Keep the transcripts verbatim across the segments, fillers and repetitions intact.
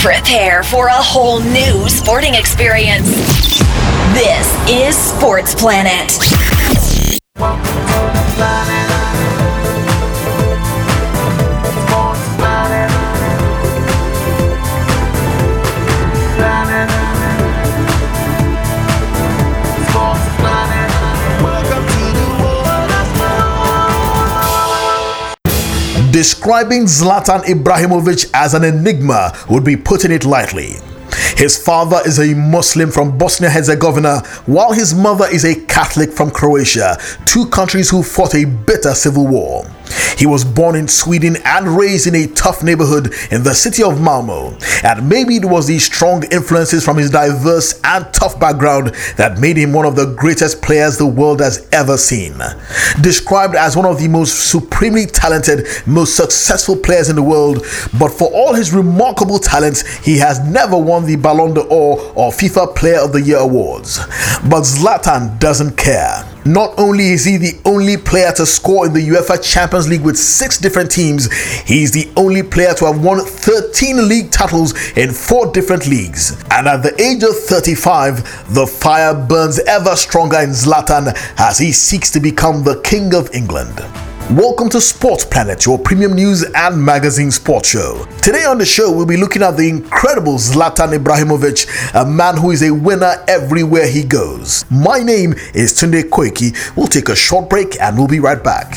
Prepare for a whole new sporting experience. This is Sports Planet. Describing Zlatan Ibrahimovic as an enigma would be putting it lightly. His father is a Muslim from Bosnia-Herzegovina, while his mother is a Catholic from Croatia, two countries who fought a bitter civil war. He was born in Sweden and raised in a tough neighborhood in the city of Malmo, and maybe it was these strong influences from his diverse and tough background that made him one of the greatest players the world has ever seen. Described as one of the most supremely talented, most successful players in the world, but for all his remarkable talents, he has never won the Ballon d'Or or FIFA Player of the Year awards. But Zlatan doesn't care. Not only is he the only player to score in the UEFA Champions League with six different teams, he's the only player to have won thirteen league titles in four different leagues. And at the age of thirty-five, the fire burns ever stronger in Zlatan as he seeks to become the King of England. Welcome to Sports Planet, your premium news and magazine sports show. Today on the show, we'll be looking at the incredible Zlatan Ibrahimovic, a man who is a winner everywhere he goes. My name is Tunde Koiki. We'll take a short break and we'll be right back.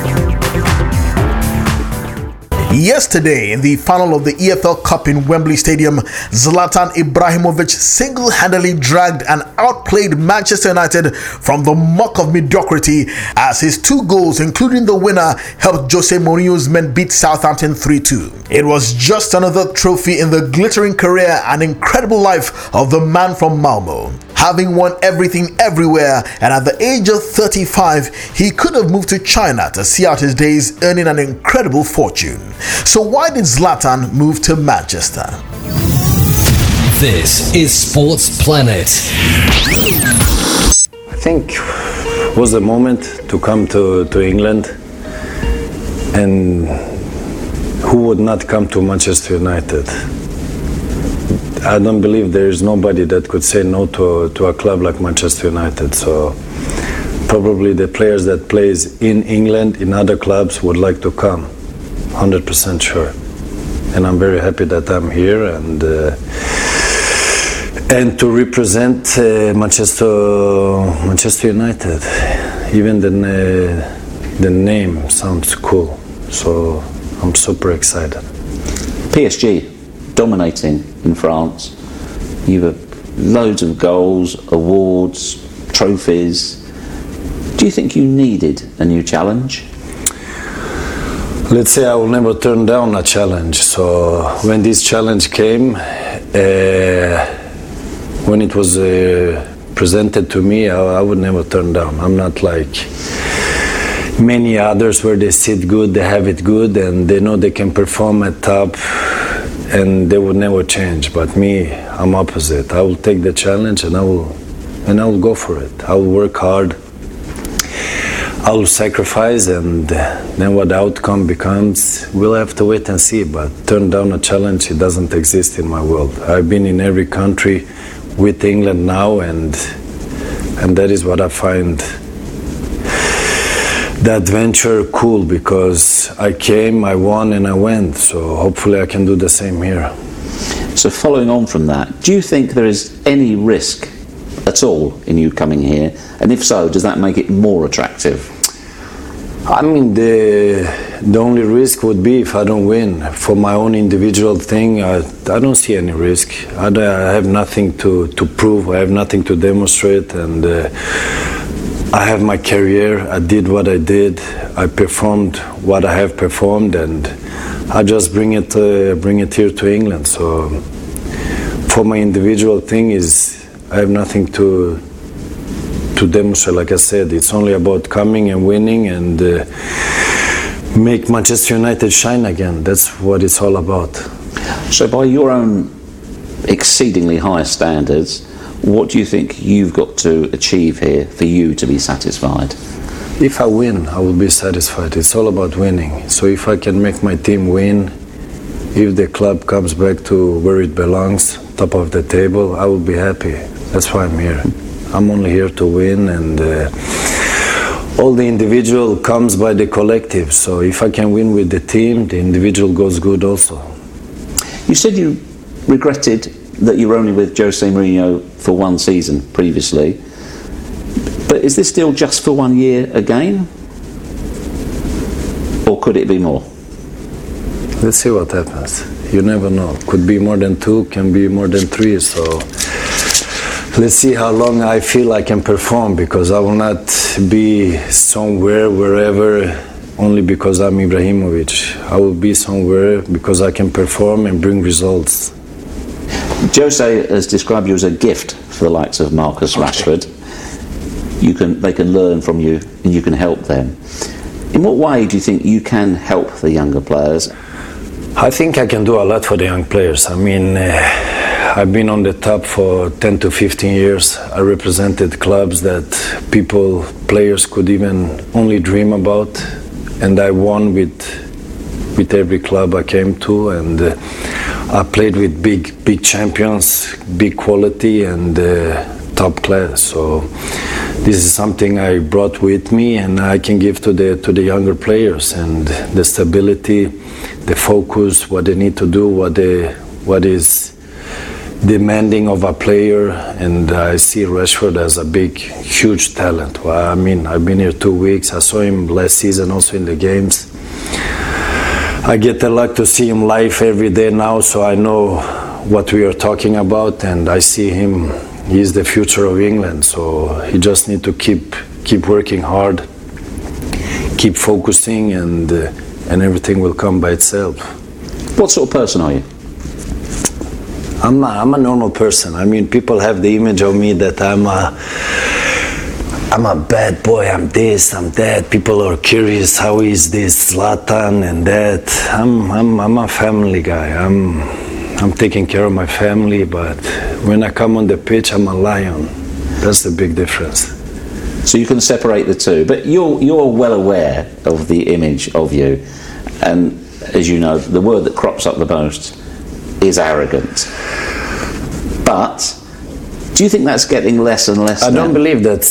Yesterday, in the final of the E F L Cup in Wembley Stadium, Zlatan Ibrahimovic single-handedly dragged and outplayed Manchester United from the muck of mediocrity as his two goals, including the winner, helped Jose Mourinho's men beat Southampton three two. It was just another trophy in the glittering career and incredible life of the man from Malmo. Having won everything everywhere, and at the age of thirty-five, he could have moved to China to see out his days, earning an incredible fortune. So why did Zlatan move to Manchester? This is Sports Planet. I think it was the moment to come to, to England, and who would not come to Manchester United? I don't believe there is nobody that could say no to, to a club like Manchester United. So probably the players that plays in England, in other clubs, would like to come. one hundred percent sure. And I'm very happy that I'm here and uh, and to represent uh, Manchester Manchester United. Even the uh, the name sounds cool. So I'm super excited. P S G dominating in France. You've had loads of goals, awards, trophies. Do you think you needed a new challenge? Let's say I will never turn down a challenge. So when this challenge came, uh, when it was uh, presented to me, I, I would never turn down. I'm not like many others where they sit good, they have it good, and they know they can perform at top, and they would never change. But me, I'm opposite. I will take the challenge and I will, and I will go for it. I will work hard. I will sacrifice, and then what the outcome becomes, we'll have to wait and see. But turn down a challenge, it doesn't exist in my world. I've been in every country with England now, and and that is what I find the adventure cool, because I came, I won, and I went. So hopefully I can do the same here. So following on from that, do you think there is any risk at all in you coming here? And if so, does that make it more attractive? I mean, the the only risk would be if I don't win. For my own individual thing, I, I don't see any risk. I, I have nothing to, to prove, I have nothing to demonstrate, and uh, I have my career, I did what I did, I performed what I have performed, and I just bring it uh, bring it here to England. So for my individual thing, is I have nothing to to demonstrate. Like I said, it's only about coming and winning and uh, make Manchester United shine again. That's what it's all about. So by your own exceedingly high standards, what do you think you've got to achieve here for you to be satisfied? If I win, I will be satisfied. It's all about winning. So if I can make my team win, if the club comes back to where it belongs, top of the table, I will be happy. That's why I'm here. I'm only here to win, and uh, all the individual comes by the collective. So if I can win with the team, the individual goes good also. You said you regretted that you were only with Jose Mourinho for one season previously, but is this still just for one year again, or could it be more? Let's see what happens. You never know. Could be more than two, can be more than three. So let's see how long I feel I can perform, because I will not be somewhere, wherever, only because I'm Ibrahimovic. I will be somewhere because I can perform and bring results. Jose has described you as a gift for the likes of Marcus Okay. Rashford. You can, they can learn from you and you can help them. In what way do you think you can help the younger players? I think I can do a lot for the young players. I mean, uh, I've been on the top for ten to fifteen years. I represented clubs that people, players could even only dream about, and I won with with every club I came to, and uh, I played with big big champions, big quality, and uh, top class. So this is something I brought with me, and I can give to the to the younger players, and the stability, the focus, what they need to do, what they what is demanding of a player. And I see Rashford as a big, huge talent. Well, I mean, I've been here two weeks. I saw him last season also in the games. I get the luck to see him live every day now, so I know what we are talking about, and I see him. He's the future of England, so he just need to keep keep working hard, keep focusing, and uh, and everything will come by itself. What sort of person are you? I'm not, I'm a normal person. I mean, people have the image of me that I'm a I'm a bad boy. I'm this, I'm that. People are curious, how is this Zlatan and that. I'm I'm I'm a family guy. I'm I'm taking care of my family, but when I come on the pitch, I'm a lion. That's the big difference. So you can separate the two, but you're you're well aware of the image of you, and as you know, the word that crops up the most is arrogant. But do you think that's getting less and less? I now? don't believe that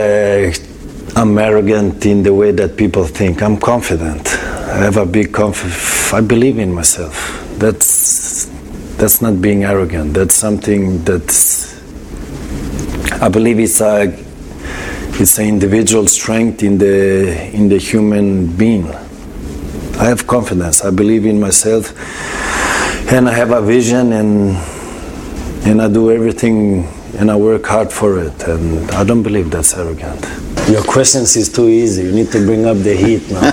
uh, I'm arrogant in the way that people think. I'm confident. I have a big confidence. I believe in myself. That's that's not being arrogant. That's something that's. I believe it's a it's an individual strength in the in the human being. I have confidence. I believe in myself, and I have a vision, and and I do everything, and I work hard for it, and I don't believe that's arrogant. Your questions is too easy. You need to bring up the heat now.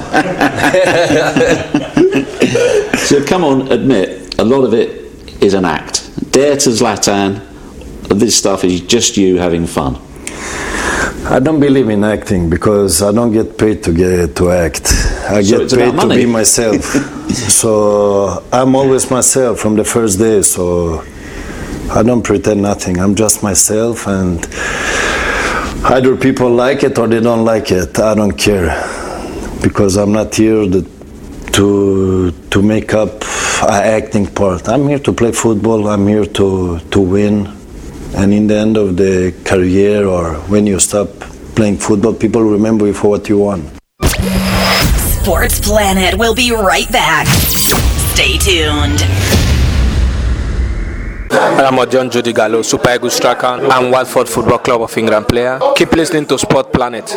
So come on, admit, a lot of it is an act. Dare to Zlatan, this stuff is just you having fun. I don't believe in acting because I don't get paid to get to act. I So get it's paid about to money. be myself. So I'm always myself from the first day. So I don't pretend nothing. I'm just myself, and either people like it or they don't like it. I don't care, because I'm not here to to, to make up an acting part. I'm here to play football. I'm here to to win. And in the end of the career, or when you stop playing football, people remember you for what you won. Sports Planet will be right back. Stay tuned. I'm John Judy Gallo, Super Eagles striker and Watford Football Club of England player. Keep listening to Sport Planet.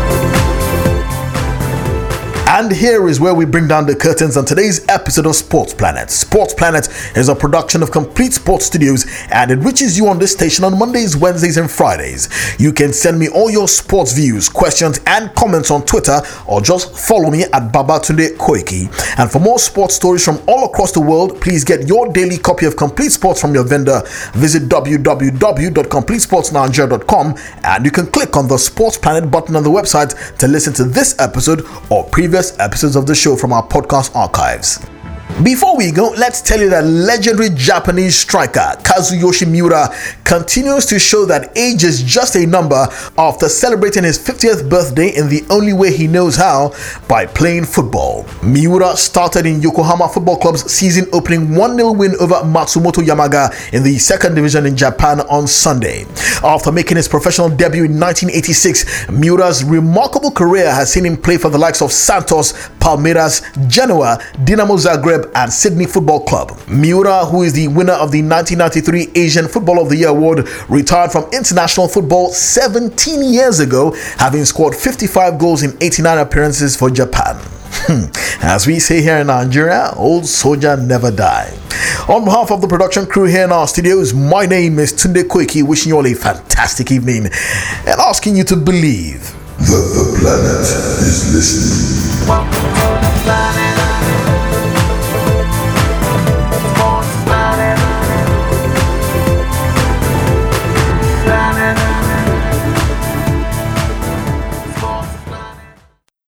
And here is where we bring down the curtains on today's episode of Sports Planet. Sports Planet is a production of Complete Sports Studios, and it reaches you on this station on Mondays, Wednesdays, and Fridays. You can send me all your sports views, questions, and comments on Twitter, or just follow me at Babatunde Koiki. And for more sports stories from all across the world, please get your daily copy of Complete Sports from your vendor. Visit w w w dot complete sports nigeria dot com, and you can click on the Sports Planet button on the website to listen to this episode or previous episodes of the show from our podcast archives. Before we go, let's tell you that legendary Japanese striker Kazuyoshi Miura continues to show that age is just a number after celebrating his fiftieth birthday in the only way he knows how, by playing football. Miura started in Yokohama Football Club's season opening one nil win over Matsumoto Yamaga in the second division in Japan on Sunday. After making his professional debut in nineteen eighty-six, Miura's remarkable career has seen him play for the likes of Santos, Palmeiras, Genoa, Dinamo Zagreb and Sydney Football Club. Miura, who is the winner of the nineteen ninety-three Asian Football of the Year award, retired from international football seventeen years ago, having scored fifty-five goals in eighty-nine appearances for Japan. As we say here in Nigeria, old soldier never die. On behalf of the production crew here in our studios, my name is Tunde Koiki, wishing you all a fantastic evening and asking you to believe that the planet is listening.